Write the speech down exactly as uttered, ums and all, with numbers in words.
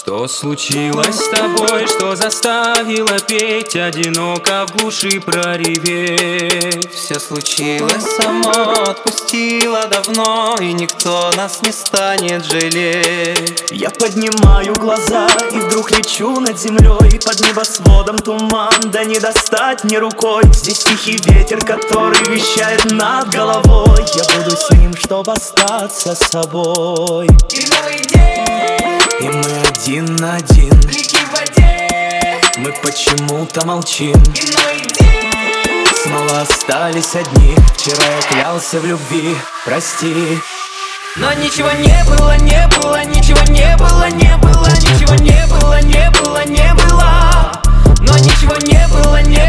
Что случилось с тобой, что заставило петь, одиноко в глуши прореветь? Все случилось само, отпустила давно, и никто нас не станет жалеть. Я поднимаю глаза и вдруг лечу над землей. Под небосводом туман, да не достать ни рукой. Здесь тихий ветер, который вещает над головой. Я буду с ним, чтоб остаться собой. И новый день, и мы один на один, реки в воде, мы почему-то молчим. и новый день, снова остались одни. Вчера я клялся в любви, прости. но ничего не было, не было, ничего не было, не было, ничего не было, не было, не было, но ничего не было, не